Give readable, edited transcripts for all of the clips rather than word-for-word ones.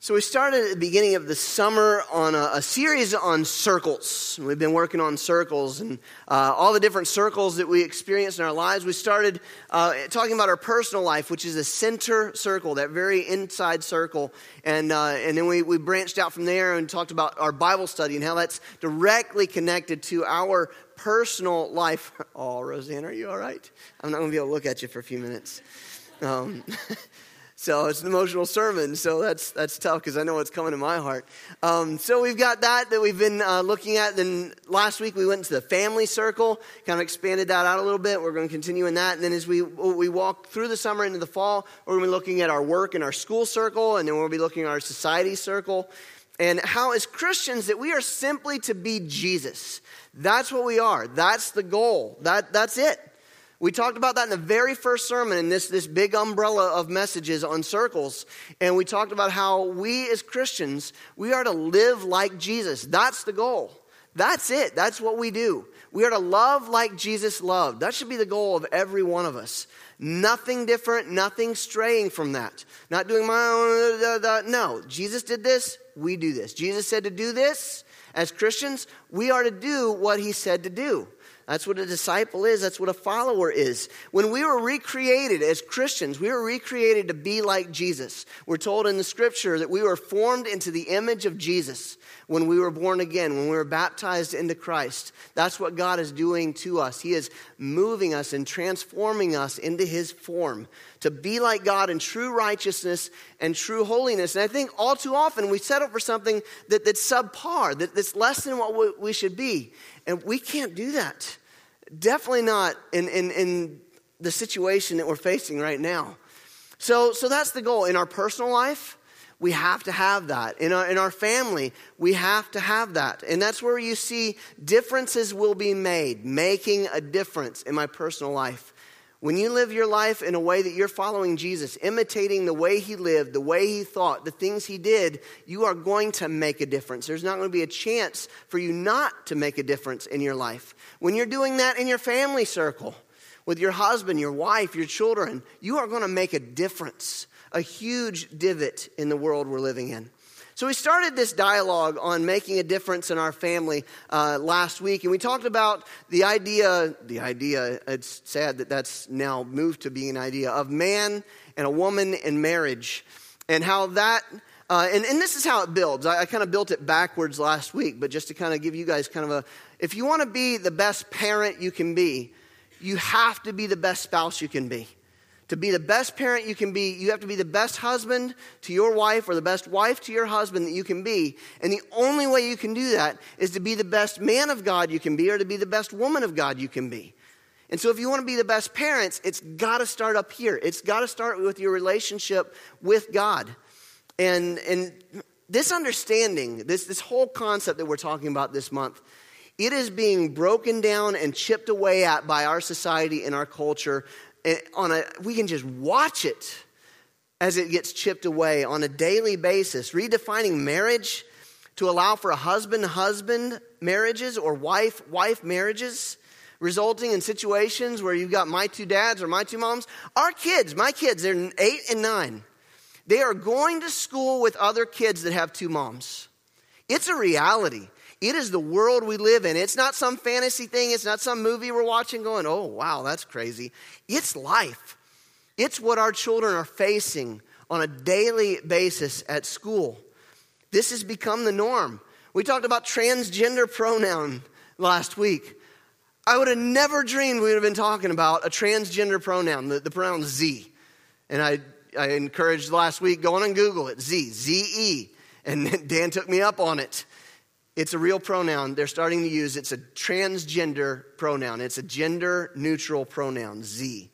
So we started at the beginning of the summer on a series on circles. We've been working on circles and all the different circles that we experience in our lives. We started talking about our personal life, which is a center circle, that very inside circle. And then we branched out from there and talked about our Bible study and how that's directly connected to our personal life. Oh, Roseanne, are you all right? I'm not going to be able to look at you for a few minutes. So it's an emotional sermon, so that's tough because I know what's coming to my heart. So we've got that we've been looking at. Then last week we went into the family circle, kind of expanded that out a little bit. We're going to continue in that. And then as we walk through the summer into the fall, we're going to be looking at our work and our school circle, and then we'll be looking at our society circle. And how as Christians that we are simply to be Jesus. That's what we are. That's the goal. That's it. We talked about that in the very first sermon in this big umbrella of messages on circles. And we talked about how we as Christians, we are to live like Jesus. That's the goal. That's it. That's what we do. We are to love like Jesus loved. That should be the goal of every one of us. Nothing different, nothing straying from that. Not doing my own, no. Jesus did this, we do this. Jesus said to do this. As Christians, we are to do what he said to do. That's what a disciple is. That's what a follower is. When we were recreated as Christians, we were recreated to be like Jesus. We're told in the scripture that we were formed into the image of Jesus when we were born again, when we were baptized into Christ. That's what God is doing to us. He is moving us and transforming us into his form to be like God in true righteousness and true holiness. And I think all too often we settle for something that's subpar, that's less than what we should be. And we can't do that. Definitely not in the situation that we're facing right now. So that's the goal. In our personal life, we have to have that. In our family, we have to have that. And that's where you see differences will be made, making a difference in my personal life. When you live your life in a way that you're following Jesus, imitating the way he lived, the way he thought, the things he did, you are going to make a difference. There's not going to be a chance for you not to make a difference in your life. When you're doing that in your family circle, with your husband, your wife, your children, you are going to make a difference, a huge divot in the world we're living in. So we started this dialogue on making a difference in our family last week, and we talked about the idea, it's sad that that's now moved to being an idea, of man and a woman in marriage, and how that, and this is how it builds. I kind of built it backwards last week, but just to kind of give you guys kind of if you want to be the best parent you can be, you have to be the best spouse you can be. To be the best parent you can be, you have to be the best husband to your wife or the best wife to your husband that you can be. And the only way you can do that is to be the best man of God you can be or to be the best woman of God you can be. And so if you want to be the best parents, it's got to start up here. It's got to start with your relationship with God. And this understanding, this whole concept that we're talking about this month, it is being broken down and chipped away at by our society and our culture. We can just watch it as it gets chipped away on a daily basis, redefining marriage to allow for a husband-husband marriages or wife marriages, resulting in situations where you've got my two dads or my two moms. My kids, they're 8 and 9. They are going to school with other kids that have two moms. It's a reality. It is the world we live in. It's not some fantasy thing. It's not some movie we're watching going, oh, wow, that's crazy. It's life. It's what our children are facing on a daily basis at school. This has become the norm. We talked about transgender pronoun last week. I would have never dreamed we would have been talking about a transgender pronoun, the pronoun Z. And I encouraged last week, go on and Google it, Z-E. And Dan took me up on it. It's a real pronoun they're starting to use. It's a transgender pronoun. It's a gender-neutral pronoun, Z.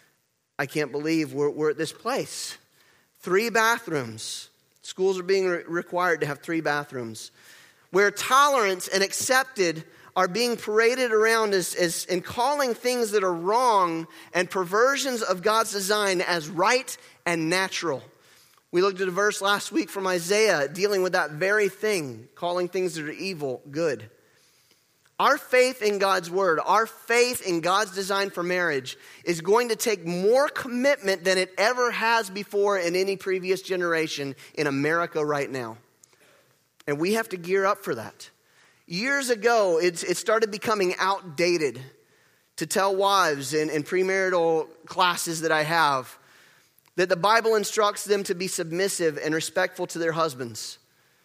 I can't believe we're at this place. 3 bathrooms. Schools are being required to have 3 bathrooms. Where tolerance and accepted are being paraded around as and calling things that are wrong and perversions of God's design as right and natural. We looked at a verse last week from Isaiah dealing with that very thing, calling things that are evil good. Our faith in God's word, our faith in God's design for marriage is going to take more commitment than it ever has before in any previous generation in America right now. And we have to gear up for that. Years ago, it started becoming outdated to tell wives in premarital classes that I have that the Bible instructs them to be submissive and respectful to their husbands.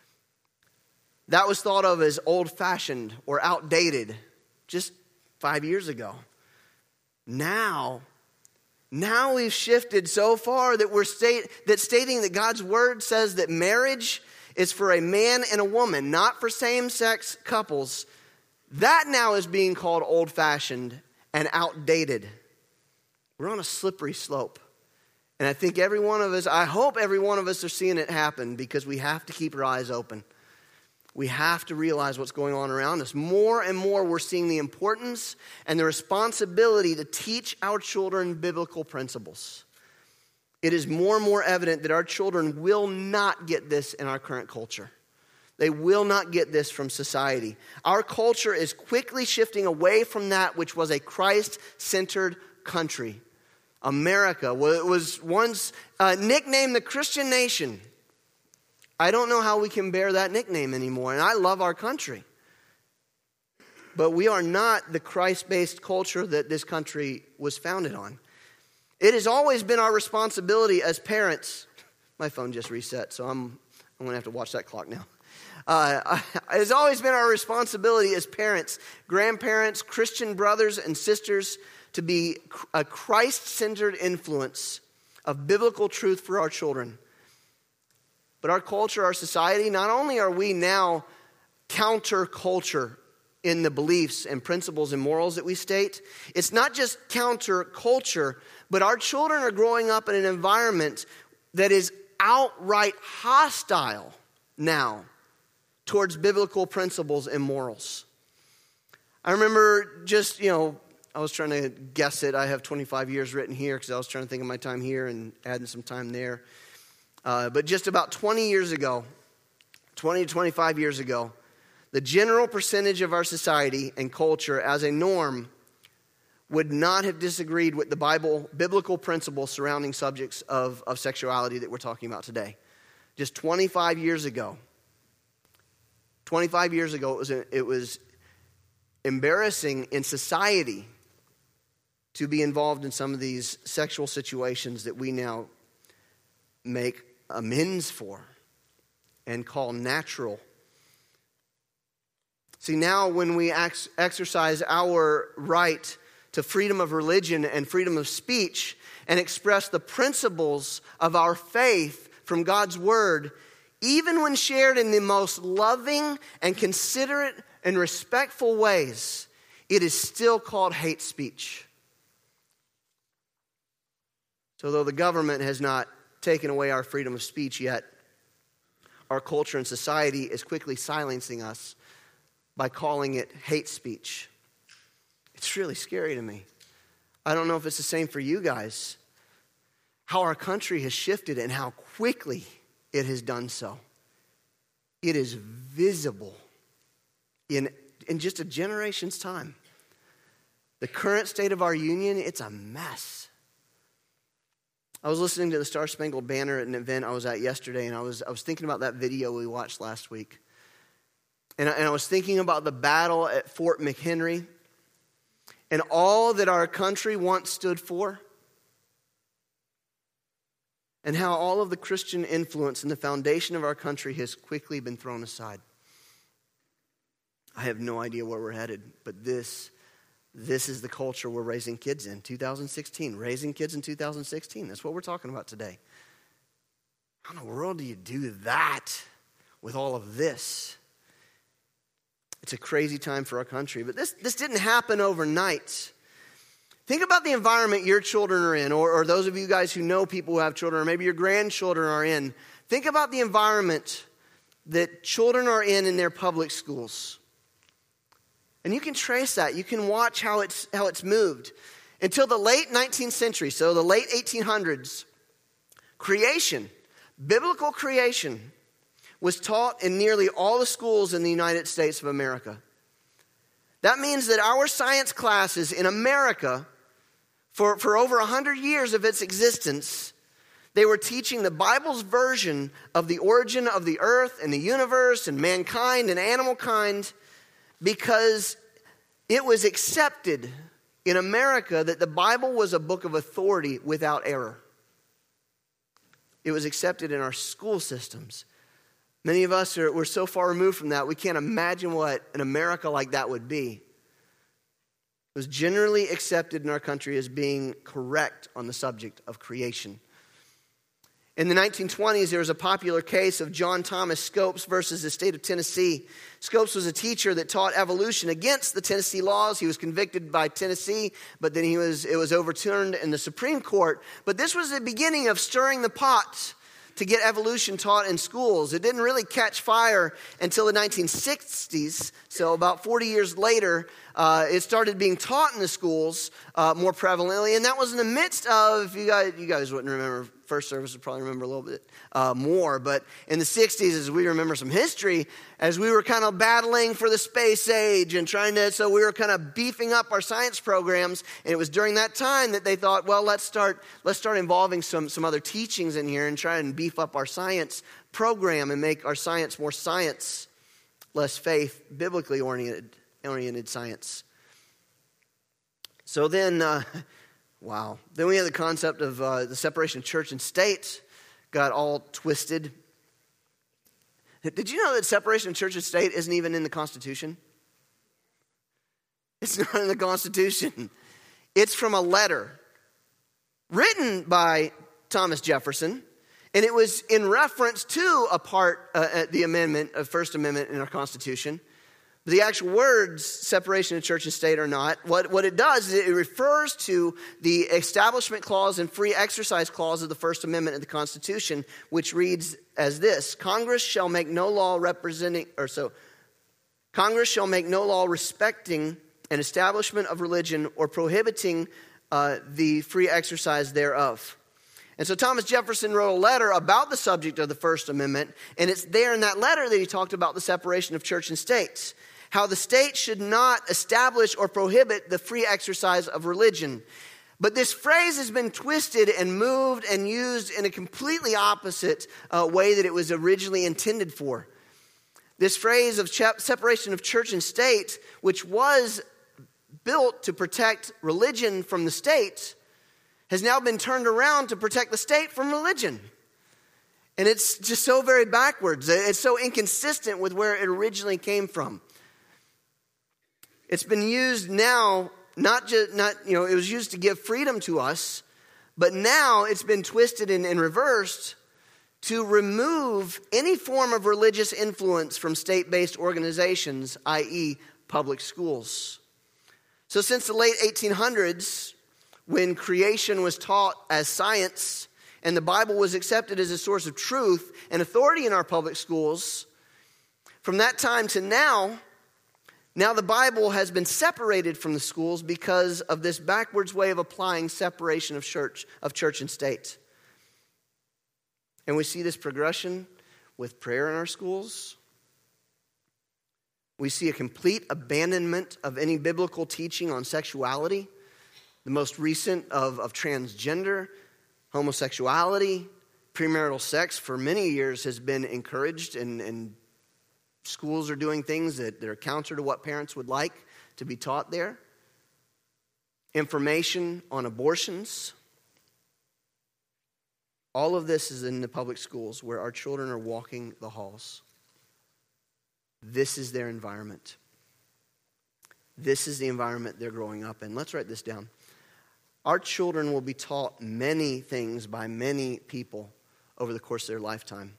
That was thought of as old-fashioned or outdated just 5 years ago. Now we've shifted so far that stating that God's word says that marriage is for a man and a woman, not for same-sex couples. That now is being called old-fashioned and outdated. We're on a slippery slope. And I think I hope every one of us are seeing it happen because we have to keep our eyes open. We have to realize what's going on around us. More and more, we're seeing the importance and the responsibility to teach our children biblical principles. It is more and more evident that our children will not get this in our current culture. They will not get this from society. Our culture is quickly shifting away from that which was a Christ-centered country. America was once nicknamed the Christian nation. I don't know how we can bear that nickname anymore, and I love our country. But we are not the Christ-based culture that this country was founded on. It has always been our responsibility as parents. My phone just reset, so I'm going to have to watch that clock now. It has always been our responsibility as parents, grandparents, Christian brothers and sisters to be a Christ-centered influence of biblical truth for our children. But our culture, our society, not only are we now counterculture in the beliefs and principles and morals that we state, it's not just counterculture, but our children are growing up in an environment that is outright hostile now towards biblical principles and morals. I remember I was trying to guess it. I have 25 years written here because I was trying to think of my time here and adding some time there. But just about 20 to 25 years ago, the general percentage of our society and culture as a norm would not have disagreed with the biblical principles surrounding subjects of sexuality that we're talking about today. Just 25 years ago. 25 years ago, it was embarrassing in society to be involved in some of these sexual situations that we now make amends for and call natural. See, now when we exercise our right to freedom of religion and freedom of speech and express the principles of our faith from God's word, even when shared in the most loving and considerate and respectful ways, it is still called hate speech. So though the government has not taken away our freedom of speech yet, our culture and society is quickly silencing us by calling it hate speech. It's really scary to me. I don't know if it's the same for you guys, how our country has shifted and how quickly it has done so. It is visible in just a generation's time. The current state of our union, it's a mess. I was listening to the Star Spangled Banner at an event I was at yesterday, and I was thinking about that video we watched last week. And I was thinking about the battle at Fort McHenry and all that our country once stood for, and how all of the Christian influence and the foundation of our country has quickly been thrown aside. I have no idea where we're headed, but this is the culture we're raising kids in. 2016, raising kids in 2016. That's what we're talking about today. How in the world do you do that with all of this? It's a crazy time for our country, but this didn't happen overnight. Think about the environment your children are in, or those of you guys who know people who have children, or maybe your grandchildren are in. Think about the environment that children are in their public schools. And you can trace that. You can watch how it's moved. Until the late 19th century, so the late 1800s, creation, biblical creation, was taught in nearly all the schools in the United States of America. That means that our science classes in America, for over 100 years of its existence, they were teaching the Bible's version of the origin of the earth and the universe and mankind and animal kind, because it was accepted in America that the Bible was a book of authority without error. It was accepted in our school systems. Many of us we're so far removed from that, we can't imagine what an America like that would be. It was generally accepted in our country as being correct on the subject of creation. In the 1920s, there was a popular case of John Thomas Scopes versus the state of Tennessee. Scopes was a teacher that taught evolution against the Tennessee laws. He was convicted by Tennessee, but then it was overturned in the Supreme Court. But this was the beginning of stirring the pot to get evolution taught in schools. It didn't really catch fire until the 1960s. So about 40 years later, it started being taught in the schools more prevalently. And that was in the midst of, you guys wouldn't remember, first service would probably remember a little bit more. But in the 60s, as we remember some history, as we were kind of battling for the space age and so we were kind of beefing up our science programs. And it was during that time that they thought, well, let's start involving some other teachings in here and try and beef up our science program and make our science more science, less faith, biblically oriented science. So then, Then we have the concept of the separation of church and state got all twisted. Did you know that separation of church and state isn't even in the Constitution? It's not in the Constitution. It's from a letter written by Thomas Jefferson, and it was in reference to the amendment of First Amendment in our Constitution. The actual words, separation of church and state, are not. What it does is it refers to the Establishment Clause and Free Exercise Clause of the First Amendment of the Constitution, which reads as this: Congress shall make no law respecting an establishment of religion or prohibiting the free exercise thereof. And so Thomas Jefferson wrote a letter about the subject of the First Amendment, and it's there in that letter that he talked about the separation of church and state. How the state should not establish or prohibit the free exercise of religion. But this phrase has been twisted and moved and used in a completely opposite way that it was originally intended for. This phrase of separation of church and state, which was built to protect religion from the state, has now been turned around to protect the state from religion. And it's just so very backwards. It's so inconsistent with where it originally came from. It's been used now, it was used to give freedom to us, but now it's been twisted and reversed to remove any form of religious influence from state-based organizations, i.e. public schools. So since the late 1800s, when creation was taught as science and the Bible was accepted as a source of truth and authority in our public schools, from that time to now the Bible has been separated from the schools because of this backwards way of applying separation of church and state. And we see this progression with prayer in our schools. We see a complete abandonment of any biblical teaching on sexuality. The most recent of transgender, homosexuality, premarital sex for many years has been encouraged, and schools are doing things that are counter to what parents would like to be taught there. Information on abortions. All of this is in the public schools where our children are walking the halls. This is their environment. This is the environment they're growing up in. Let's write this down. Our children will be taught many things by many people over the course of their lifetime.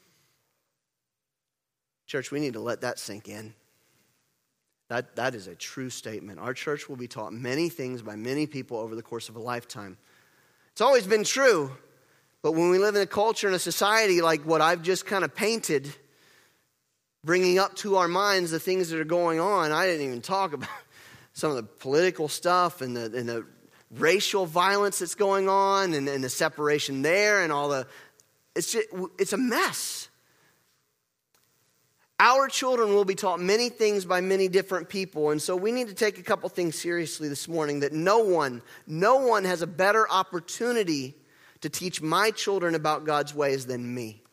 Church, we need to let that sink in. That is a true statement. Our church will be taught many things by many people over the course of a lifetime. It's always been true, but when we live in a culture and a society like what I've just kind of painted, bringing up to our minds the things that are going on, I didn't even talk about some of the political stuff and the racial violence that's going on and the separation there and all the... It's a mess. Our children will be taught many things by many different people. And so we need to take a couple things seriously this morning, that no one has a better opportunity to teach my children about God's ways than me.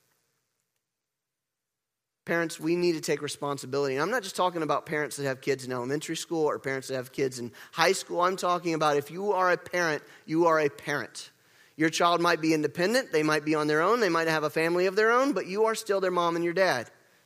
Parents, we need to take responsibility. And I'm not just talking about parents that have kids in elementary school or parents that have kids in high school. I'm talking about if you are a parent, you are a parent. Your child might be independent. They might be on their own. They might have a family of their own, but you are still their mom and your dad.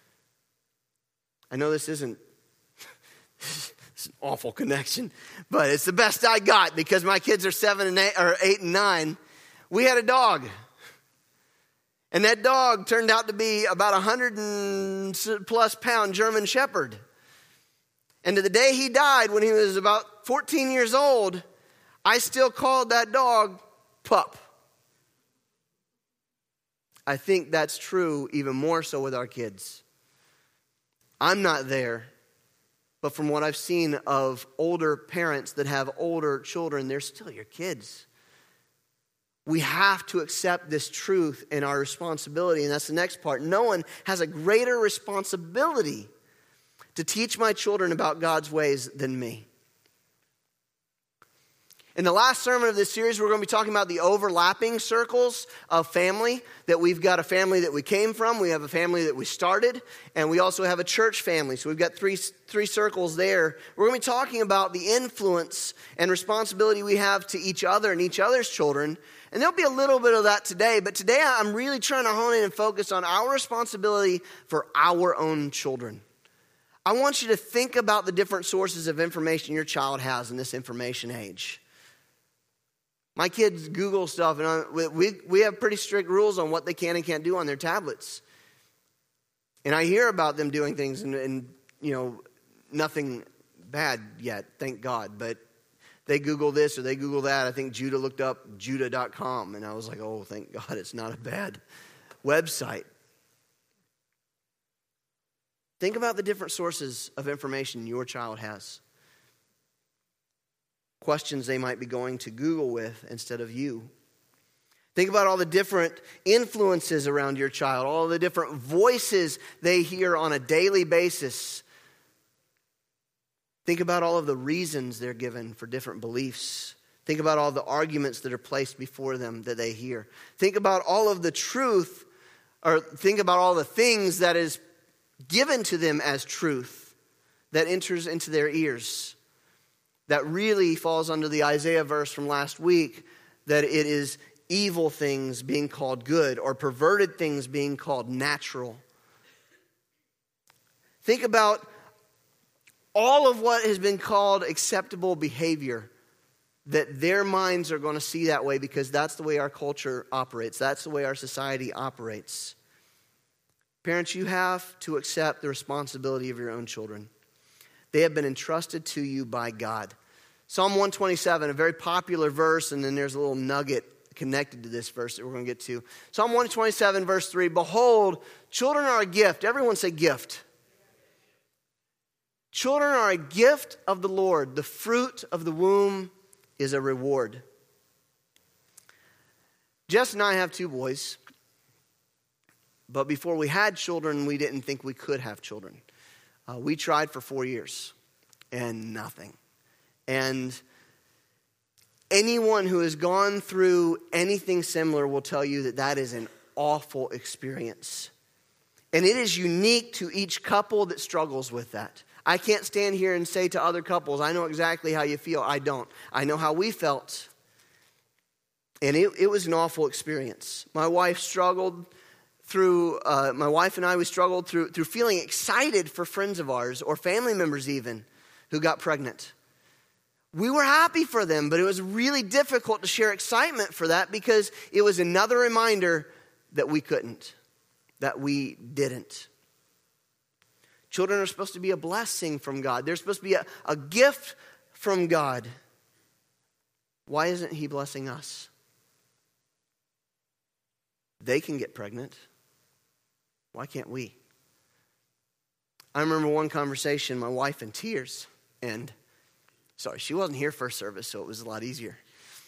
I know this isn't it's an awful connection, but it's the best I got because my kids are 7 and 8 or 8 and 9. We had a dog. And that dog turned out to be about 100+ pound German Shepherd. And to the day he died, when he was about 14 years old, I still called that dog Pup. I think that's true even more so with our kids. I'm not there, but from what I've seen of older parents that have older children, they're still your kids. We have to accept this truth in our responsibility, and that's the next part. No one has a greater responsibility to teach my children about God's ways than me. In the last sermon of this series, we're going to be talking about the overlapping circles of family, that we've got a family that we came from, we have a family that we started, and we also have a church family. So we've got three circles there. We're going to be talking about the influence and responsibility we have to each other and each other's children. And there'll be a little bit of that today, but today I'm really trying to hone in and focus on our responsibility for our own children. I want you to think about the different sources of information your child has in this information age. My kids Google stuff, and we have pretty strict rules on what they can and can't do on their tablets. And I hear about them doing things, and nothing bad yet, thank God. But they Google this or they Google that. I think Judah looked up Judah.com, and I was like, oh, thank God it's not a bad website. Think about the different sources of information your child has. Questions they might be going to Google with instead of you. Think about all the different influences around your child, all the different voices they hear on a daily basis. Think about all of the reasons they're given for different beliefs. Think about all the arguments that are placed before them that they hear. Think about all of the truth, or think about all the things that is given to them as truth that enters into their ears. That really falls under the Isaiah verse from last week, that it is evil things being called good or perverted things being called natural. Think about all of what has been called acceptable behavior, that their minds are going to see that way because that's the way our culture operates. That's the way our society operates. Parents, you have to accept the responsibility of your own children. They have been entrusted to you by God. Psalm 127, a very popular verse, and then there's a little nugget connected to this verse that we're going to get to. Psalm 127, verse 3, behold, children are a gift. Everyone say gift. Children are a gift of the Lord. The fruit of the womb is a reward. Jess and I have 2 boys, but before we had children, we didn't think we could have children. We tried for 4 years and nothing. And anyone who has gone through anything similar will tell you that that is an awful experience. And it is unique to each couple that struggles with that. I can't stand here and say to other couples, I know exactly how you feel. I don't. I know how we felt. And it was an awful experience. My wife and I, we struggled through feeling excited for friends of ours or family members even who got pregnant. We were happy for them, but it was really difficult to share excitement for that because it was another reminder that we couldn't, that we didn't. Children are supposed to be a blessing from God. They're supposed to be a gift from God. Why isn't He blessing us? They can get pregnant. Why can't we? I remember one conversation, my wife in tears, and she wasn't here first service, so it was a lot easier.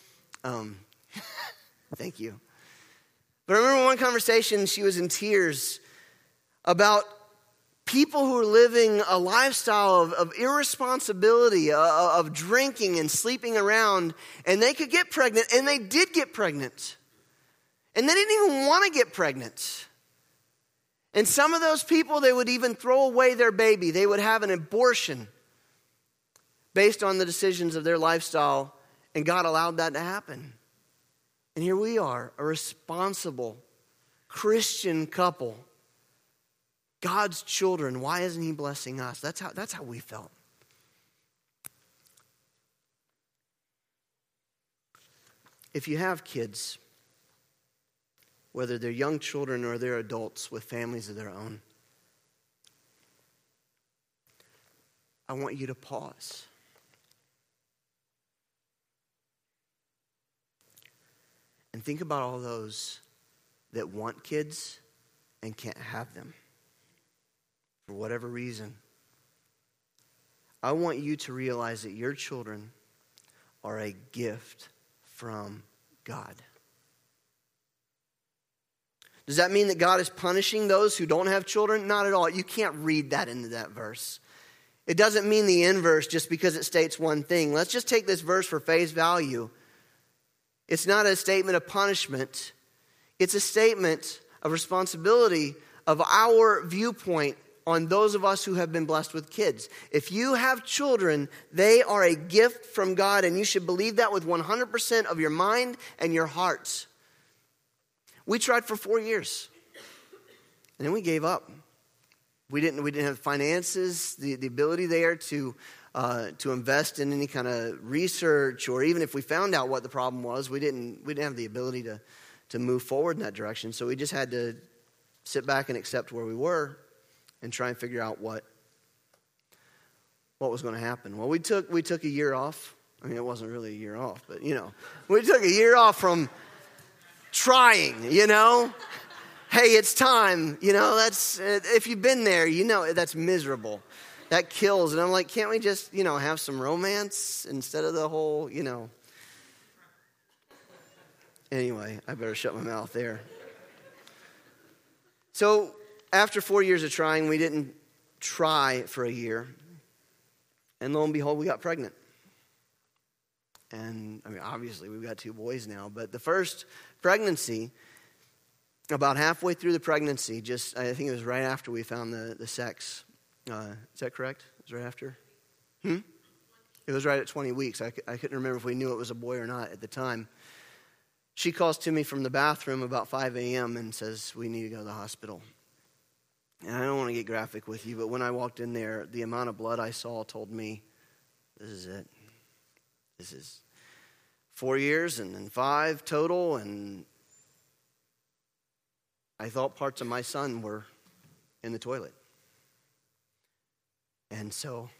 Thank you. But I remember one conversation, she was in tears about people who are living a lifestyle of irresponsibility, of drinking and sleeping around, and they could get pregnant, and they did get pregnant. And they didn't even want to get pregnant. And some of those people, they would even throw away their baby. They would have an abortion based on the decisions of their lifestyle, and God allowed that to happen. And here we are, a responsible Christian couple, God's children. Why isn't he blessing us? That's how we felt. If you have kids, whether they're young children or they're adults with families of their own, I want you to pause. And think about all those that want kids and can't have them for whatever reason. I want you to realize that your children are a gift from God. Does that mean that God is punishing those who don't have children? Not at all. You can't read that into that verse. It doesn't mean the inverse just because it states one thing. Let's just take this verse for face value. It's not a statement of punishment. It's a statement of responsibility of our viewpoint on those of us who have been blessed with kids. If you have children, they are a gift from God, and you should believe that with 100% of your mind and your heart. We tried for 4 years, and then we gave up. We didn't have finances, the ability there to invest in any kind of research, or even if we found out what the problem was, we didn't have the ability to move forward in that direction. So we just had to sit back and accept where we were and try and figure out what was going to happen. Well, we took a year off. I mean, it wasn't really a year off, but we took a year off from trying. Hey, it's time. That's if you've been there, that's miserable. That kills. And I'm like, can't we just, have some romance instead of the whole, Anyway, I better shut my mouth there. So after 4 years of trying, we didn't try for a year. And lo and behold, we got pregnant. And obviously we've got 2 boys now. But the first pregnancy, about halfway through the pregnancy, I think it was right after we found the sex. Is that correct? It was right after? It was right at 20 weeks. I couldn't remember if we knew it was a boy or not at the time. She calls to me from the bathroom about 5 a.m. and says, we need to go to the hospital. And I don't want to get graphic with you, but when I walked in there, the amount of blood I saw told me, this is it. This is 4 years and then 5 total, and I thought parts of my son were in the toilet. And so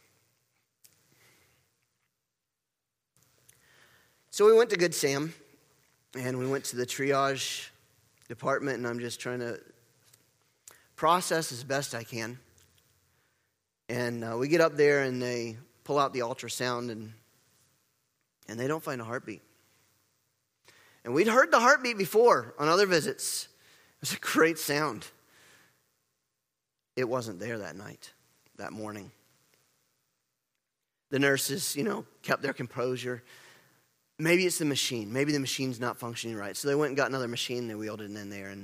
we went to Good Sam, and we went to the triage department, and I'm just trying to process as best I can. And we get up there, and they pull out the ultrasound, and they don't find a heartbeat. And we'd heard the heartbeat before on other visits. It was a great sound. It wasn't there that night, that morning. The nurses, kept their composure. Maybe it's the machine. Maybe the machine's not functioning right. So they went and got another machine. They wheeled it in there, and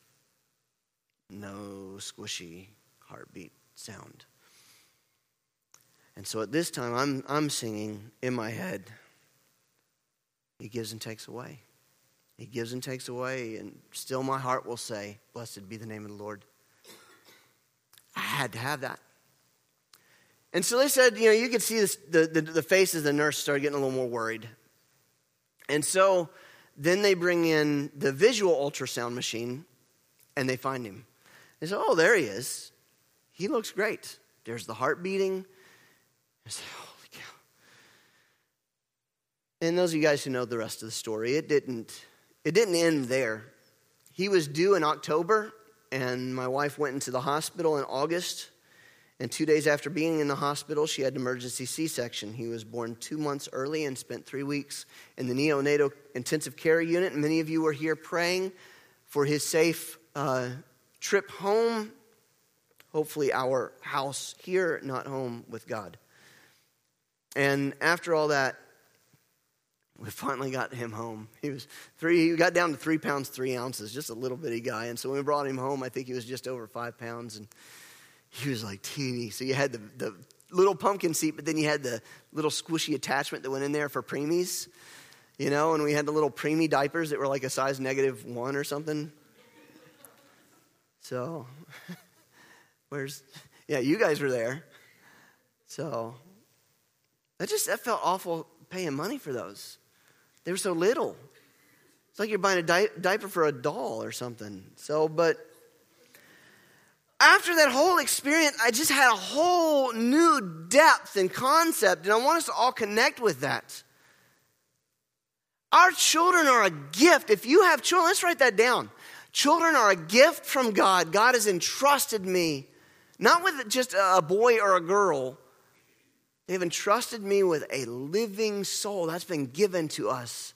no squishy heartbeat sound. And so at this time, I'm singing in my head, He gives and takes away. He gives and takes away, and still my heart will say, blessed be the name of the Lord. I had to have that. And so they said, you could see this, the faces of the nurse started getting a little more worried. And so then they bring in the visual ultrasound machine, and they find him. They say, oh, there he is. He looks great. There's the heart beating. I say, holy cow. And those of you guys who know the rest of the story, it didn't end there. He was due in October, and my wife went into the hospital in August. And 2 days after being in the hospital, she had an emergency C-section. He was born 2 months early and spent 3 weeks in the neonatal intensive care unit. And many of you were here praying for his safe trip home. hopefully our house here, not home with God. And after all that, we finally got him home. He got down to 3 pounds, 3 ounces, just a little bitty guy. And so when we brought him home, I think he was just over 5 pounds. And he was like teeny. So you had the little pumpkin seat, but then you had the little squishy attachment that went in there for preemies. And we had the little preemie diapers that were like a size -1 or something. So, you guys were there. So, that felt awful paying money for those. They were so little. It's like you're buying a diaper for a doll or something. So, but after that whole experience, I just had a whole new depth and concept, and I want us to all connect with that. Our children are a gift. If you have children, let's write that down. Children are a gift from God. God has entrusted me, not with just a boy or a girl. They've entrusted me with a living soul that's been given to us.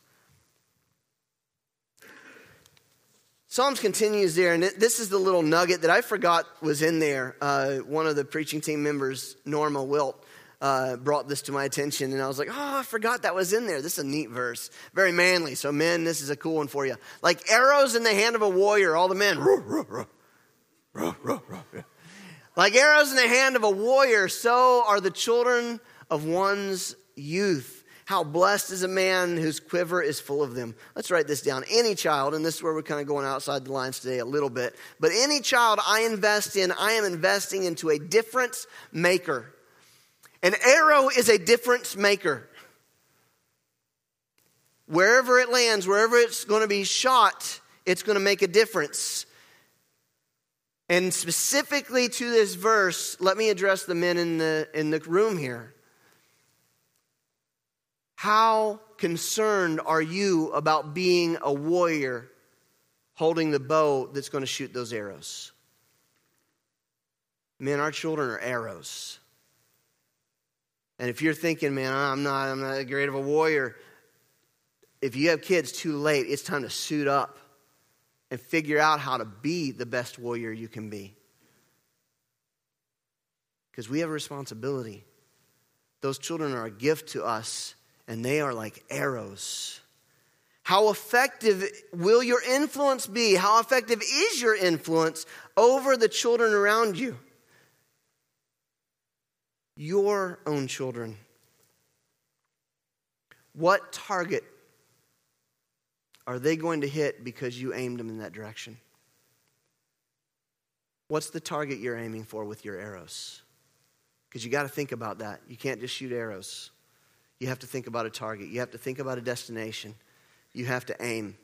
Psalms continues there, and this is the little nugget that I forgot was in there. One of the preaching team members, Norma Wilt, brought this to my attention, and I was like, I forgot that was in there. This is a neat verse. Very manly. So men, this is a cool one for you. Like arrows in the hand of a warrior, all the men, ruh, ruh, ruh, ruh, ruh, ruh. Like arrows in the hand of a warrior, so are the children of one's youth. How blessed is a man whose quiver is full of them. Let's write this down. Any child, and this is where we're kind of going outside the lines today a little bit, but any child I invest in, I am investing into a difference maker. An arrow is a difference maker. Wherever it lands, wherever it's going to be shot, it's going to make a difference. And specifically to this verse, let me address the men in the room here. How concerned are you about being a warrior holding the bow that's going to shoot those arrows? Men, our children are arrows. And if you're thinking, man, I'm not that great of a warrior, if you have kids too late, it's time to suit up and figure out how to be the best warrior you can be. Because we have a responsibility. Those children are a gift to us, and they are like arrows. How effective will your influence be? How effective is your influence over the children around you? Your own children. What target are they going to hit because you aimed them in that direction? What's the target you're aiming for with your arrows? Because you got to think about that. You can't just shoot arrows. You have to think about a target. You have to think about a destination. You have to aim.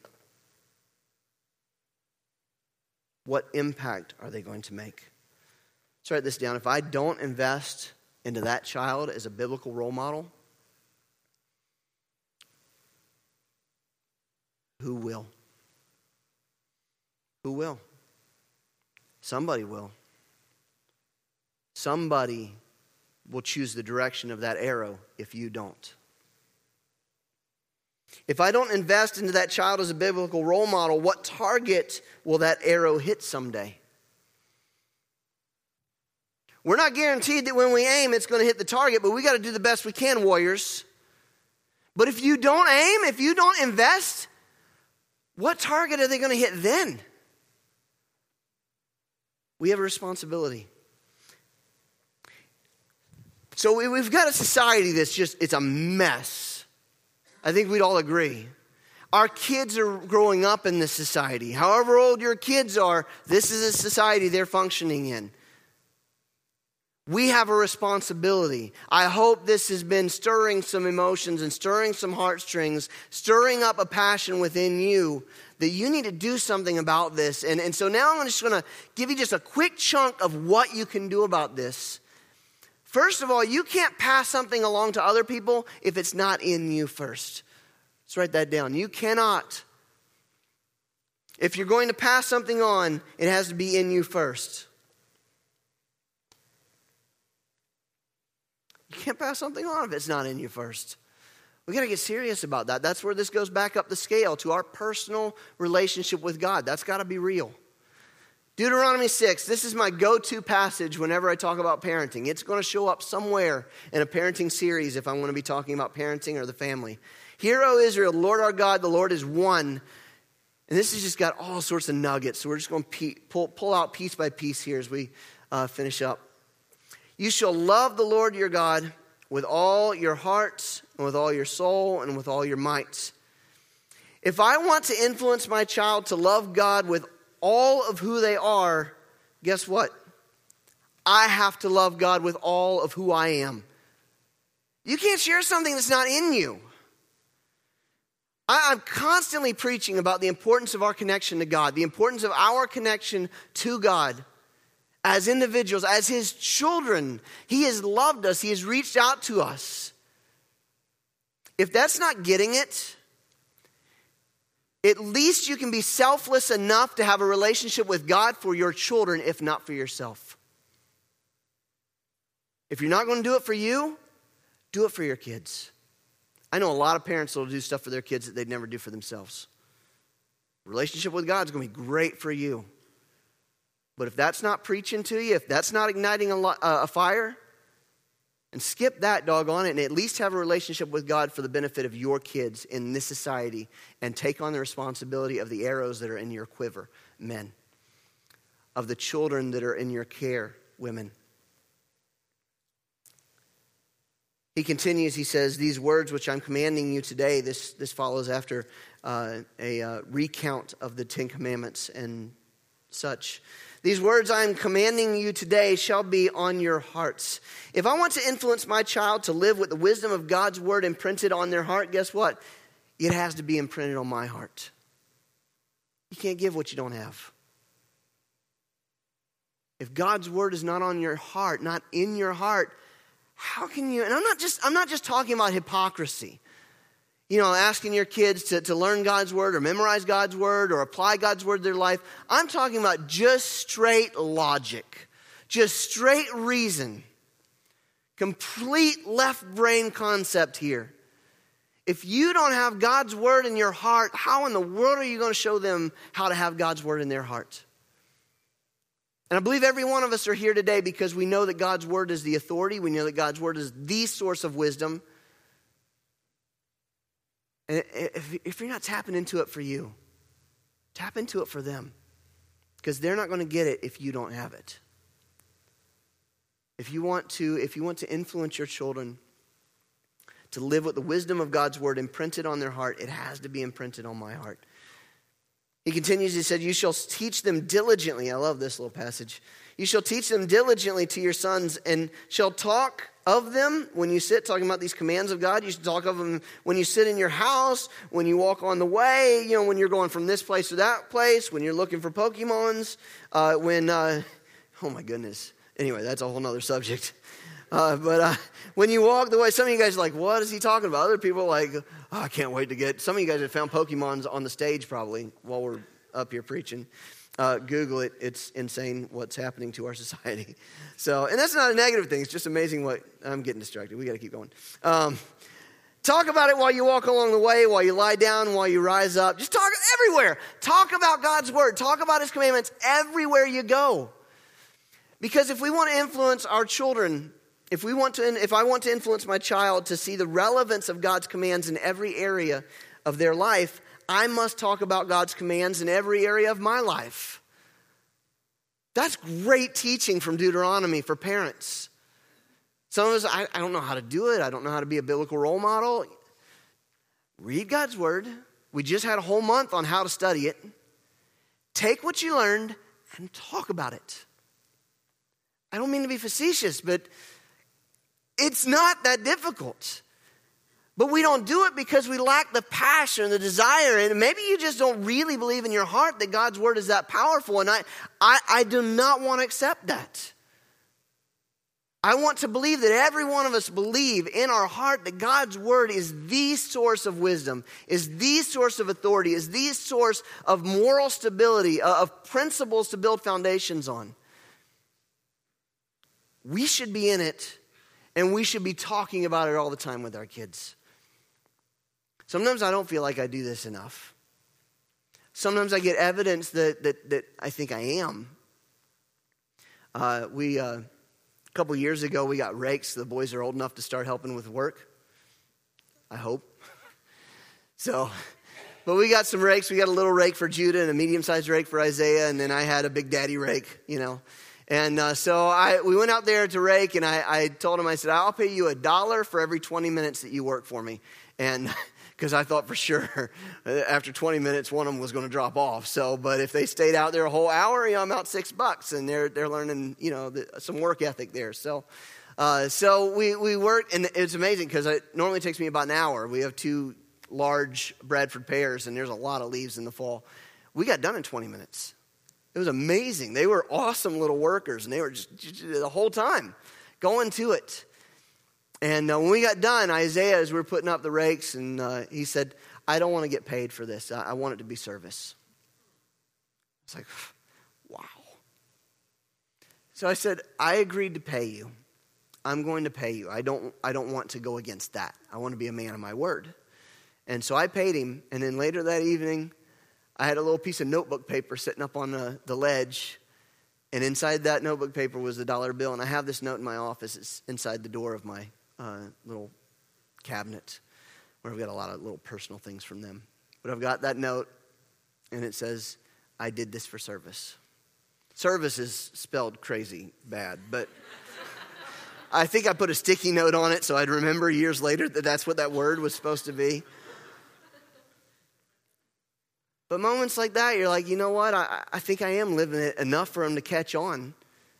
What impact are they going to make? Let's write this down. If I don't invest into that child as a biblical role model, who will? Who will? Somebody will. Somebody will choose the direction of that arrow if you don't. If I don't invest into that child as a biblical role model, what target will that arrow hit someday? We're not guaranteed that when we aim, it's going to hit the target, but we got to do the best we can, warriors. But if you don't aim, if you don't invest, what target are they going to hit then? We have a responsibility. So we've got a society that's it's a mess. I think we'd all agree. Our kids are growing up in this society. However old your kids are, this is a society they're functioning in. We have a responsibility. I hope this has been stirring some emotions and stirring some heartstrings, stirring up a passion within you that you need to do something about this. And so now I'm just going to give you just a quick chunk of what you can do about this. First of all, you can't pass something along to other people if it's not in you first. Let's write that down. You cannot. If you're going to pass something on, it has to be in you first. You can't pass something on if it's not in you first. We got to get serious about that. That's where this goes back up the scale to our personal relationship with God. That's got to be real. Deuteronomy 6, this is my go-to passage whenever I talk about parenting. It's going to show up somewhere in a parenting series if I'm going to be talking about parenting or the family. Hear, O Israel, the Lord our God, the Lord is one. And this has just got all sorts of nuggets. So we're just going to pull out piece by piece here as we finish up. You shall love the Lord your God with all your heart and with all your soul and with all your might. If I want to influence my child to love God with all of who they are, guess what? I have to love God with all of who I am. You can't share something that's not in you. I'm constantly preaching about the importance of our connection to God, the importance of our connection to God as individuals, as His children. He has loved us. He has reached out to us. If that's not getting it, at least you can be selfless enough to have a relationship with God for your children, if not for yourself. If you're not going to do it for you, do it for your kids. I know a lot of parents that will do stuff for their kids that they'd never do for themselves. Relationship with God is going to be great for you. But if that's not preaching to you, if that's not igniting a fire, and skip that, doggone it, and at least have a relationship with God for the benefit of your kids in this society and take on the responsibility of the arrows that are in your quiver, men, of the children that are in your care, women. He continues, he says, these words which I'm commanding you today, this follows after a recount of the Ten Commandments and such. These words I am commanding you today shall be on your hearts. If I want to influence my child to live with the wisdom of God's word imprinted on their heart, guess what? It has to be imprinted on my heart. You can't give what you don't have. If God's word is not on your heart, not in your heart, how can you? And I'm not just talking about hypocrisy. You know, asking your kids to learn God's word or memorize God's word or apply God's word to their life. I'm talking about just straight logic, just straight reason, complete left brain concept here. If you don't have God's word in your heart, how in the world are you going to show them how to have God's word in their heart? And I believe every one of us are here today because we know that God's word is the authority. We know that God's word is the source of wisdom. And if you're not tapping into it for you, tap into it for them. Because they're not going to get it if you don't have it. If you want to influence your children to live with the wisdom of God's word imprinted on their heart, it has to be imprinted on my heart. He continues, he said, you shall teach them diligently. I love this little passage. You shall teach them diligently to your sons and shall talk of them when you sit, talking about these commands of God. You should talk of them when you sit in your house, when you walk on the way, when you're going from this place to that place, when you're looking for Pokemons, oh my goodness. Anyway, that's a whole nother subject. But when you walk the way, some of you guys are like, what is he talking about? Other people are like, I can't wait to get, some of you guys have found Pokemons on the stage probably while we're up here preaching. Google it. It's insane what's happening to our society. So, and that's not a negative thing. It's just amazing what, I'm getting distracted. We got to keep going. Talk about it while you walk along the way, while you lie down, while you rise up. Just talk everywhere. Talk about God's word. Talk about his commandments everywhere you go. Because if we want to influence our children, if I want to influence my child to see the relevance of God's commands in every area of their life, I must talk about God's commands in every area of my life. That's great teaching from Deuteronomy for parents. Some of us, I don't know how to do it. I don't know how to be a biblical role model. Read God's word. We just had a whole month on how to study it. Take what you learned and talk about it. I don't mean to be facetious, but it's not that difficult. But we don't do it because we lack the passion, the desire, and maybe you just don't really believe in your heart that God's word is that powerful, and I do not want to accept that. I want to believe that every one of us believe in our heart that God's word is the source of wisdom, is the source of authority, is the source of moral stability, of principles to build foundations on. We should be in it, and we should be talking about it all the time with our kids. Sometimes I don't feel like I do this enough. Sometimes I get evidence that I think I am, A couple years ago, we got rakes. The boys are old enough to start helping with work, I hope. But we got some rakes. We got a little rake for Judah and a medium-sized rake for Isaiah, and then I had a big daddy rake, And we went out there to rake, and I told him, I said, I'll pay you $1 for every 20 minutes that you work for me. And because I thought for sure after 20 minutes, one of them was going to drop off. But if they stayed out there a whole hour, I'm out $6, and they're learning, some work ethic there. So we worked, and it's amazing because it normally takes me about an hour. We have 2 large Bradford pears, and there's a lot of leaves in the fall. We got done in 20 minutes. It was amazing. They were awesome little workers, and they were just the whole time going to it. And when we got done, Isaiah, as we were putting up the rakes, and he said, I don't want to get paid for this. I want it to be service. It's like, wow. So I said, I agreed to pay you. I'm going to pay you. I don't want to go against that. I want to be a man of my word. And so I paid him, and then later that evening, I had a little piece of notebook paper sitting up on the ledge, and inside that notebook paper was a $1 bill, and I have this note in my office. It's inside the door of my little cabinet where I've got a lot of little personal things from them. But I've got that note, and it says, I did this for service. Service is spelled crazy bad, but I think I put a sticky note on it so I'd remember years later that that's what that word was supposed to be. But moments like that, you're like, you know what? I think I am living it enough for them to catch on.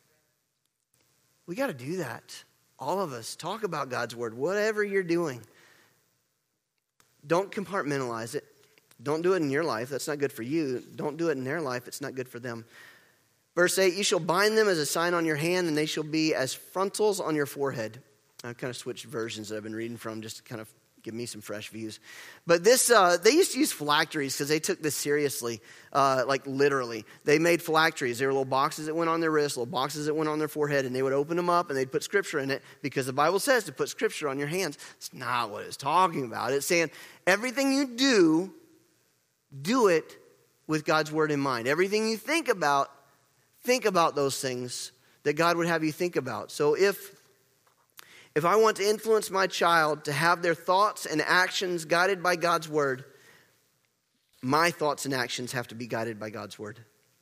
We got to do that. All of us. Talk about God's word. Whatever you're doing. Don't compartmentalize it. Don't do it in your life. That's not good for you. Don't do it in their life. It's not good for them. Verse 8, you shall bind them as a sign on your hand, and they shall be as frontals on your forehead. I've kind of switched versions that I've been reading from just to kind of give me some fresh views. But this, they used to use phylacteries because they took this seriously, like literally. They made phylacteries. They were little boxes that went on their wrists, little boxes that went on their forehead, and they would open them up and they'd put scripture in it because the Bible says to put scripture on your hands. It's not what it's talking about. It's saying everything you do it with God's word in mind. Everything you think about those things that God would have you think about. So if I want to influence my child to have their thoughts and actions guided by God's word, my thoughts and actions have to be guided by God's word.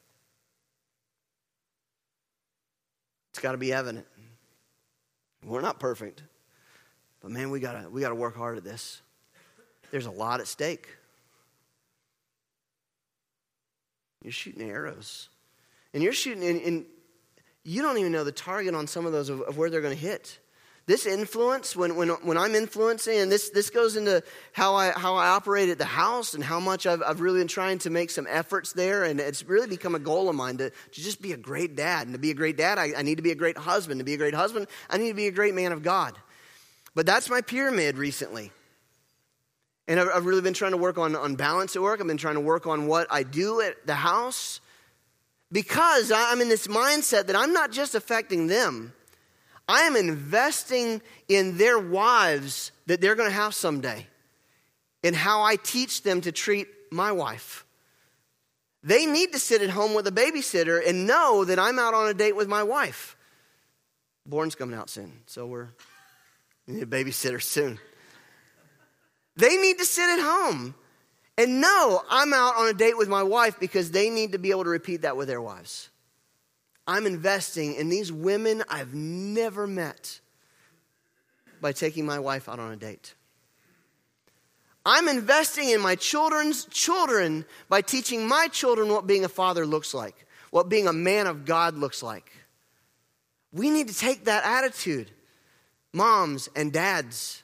It's got to be evident. We're not perfect, but man, we gotta work hard at this. There's a lot at stake. You're shooting arrows, and you're shooting, and you don't even know the target on some of those of where they're going to hit. This influence, when I'm influencing, and this goes into how I operate at the house and how much I've really been trying to make some efforts there, and it's really become a goal of mine to just be a great dad. And to be a great dad, I need to be a great husband. To be a great husband, I need to be a great man of God. But that's my pyramid recently. And I've really been trying to work on balance at work. I've been trying to work on what I do at the house because I'm in this mindset that I'm not just affecting them. I am investing in their wives that they're going to have someday, in how I teach them to treat my wife. They need to sit at home with a babysitter and know that I'm out on a date with my wife. Born's coming out soon, so we need a babysitter soon. They need to sit at home and know I'm out on a date with my wife because they need to be able to repeat that with their wives. I'm investing in these women I've never met by taking my wife out on a date. I'm investing in my children's children by teaching my children what being a father looks like, what being a man of God looks like. We need to take that attitude, moms and dads.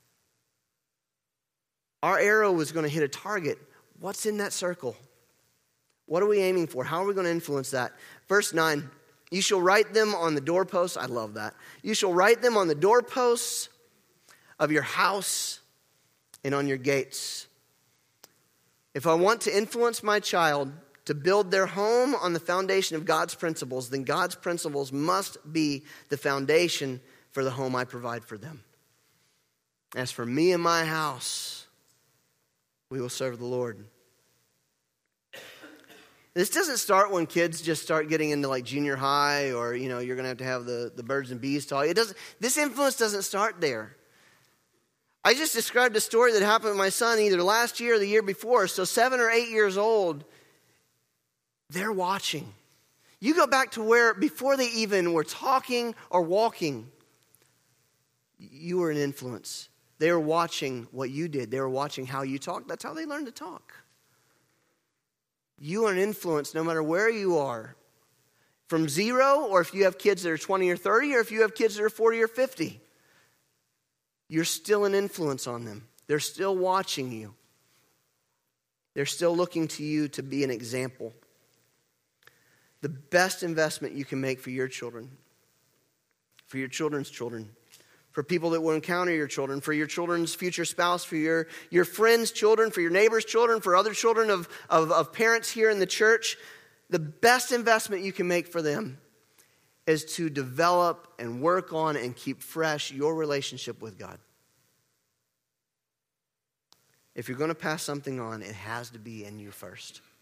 Our arrow is going to hit a target. What's in that circle? What are we aiming for? How are we going to influence that? Verse 9, you shall write them on the doorposts. I love that. You shall write them on the doorposts of your house and on your gates. If I want to influence my child to build their home on the foundation of God's principles, then God's principles must be the foundation for the home I provide for them. As for me and my house, we will serve the Lord. This doesn't start when kids just start getting into like junior high, or, you're going to have the birds and bees talk. This influence doesn't start there. I just described a story that happened with my son either last year or the year before. So 7 or 8 years old, they're watching. You go back to where before they even were talking or walking, you were an influence. They were watching what you did. They were watching how you talked. That's how they learned to talk. You are an influence no matter where you are. From 0, or if you have kids that are 20 or 30, or if you have kids that are 40 or 50. You're still an influence on them. They're still watching you. They're still looking to you to be an example. The best investment you can make for your children, for your children's children, for people that will encounter your children, for your children's future spouse, for your friends' children, for your neighbors' children, for other children of parents here in the church, the best investment you can make for them is to develop and work on and keep fresh your relationship with God. If you're going to pass something on, it has to be in you first.